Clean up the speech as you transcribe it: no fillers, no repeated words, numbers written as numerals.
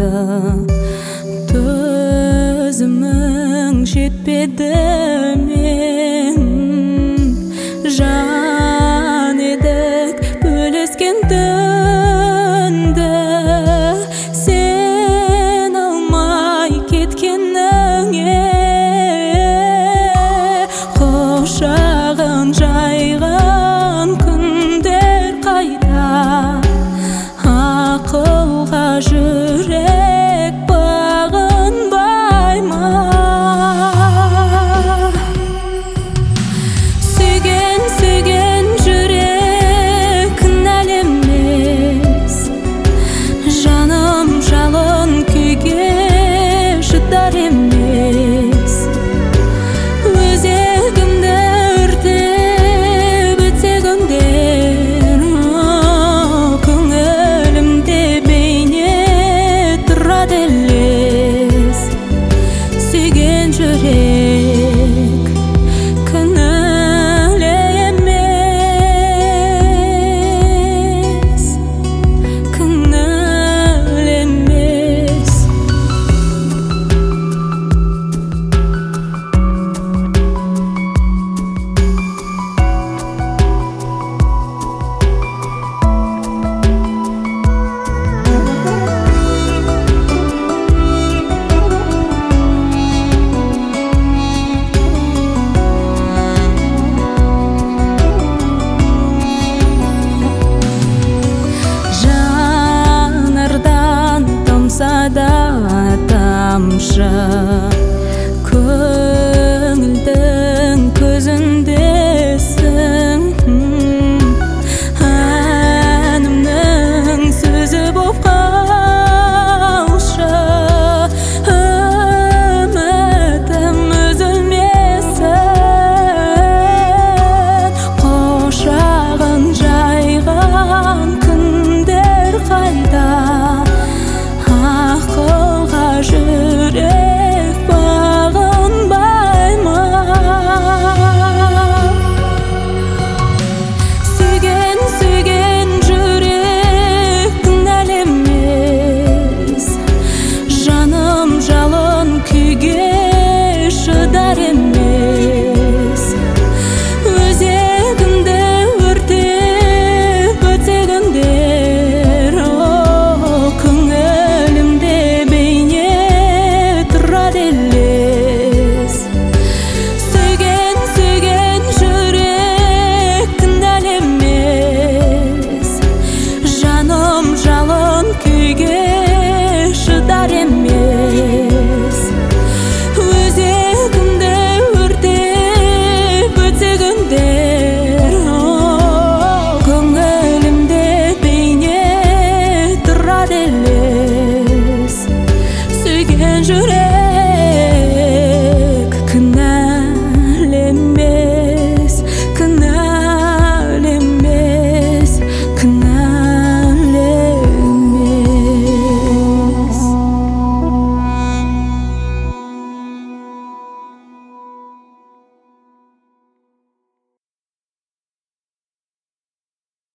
Төзімің жетпеді мен жан едік бөліскен түнді сен алмай кеткеніңе құшағын жайған күндер қайда ақылға жүрек бағынбай ма сүйген жүрек кінәлі емес жаным жалын күйге шыдар емес өзегімді өртеп өтсе күндер көңілімде бейне тұрады елес сүйген жүрек кінәлі емес кінәлі емес жанардан тамса да тамшы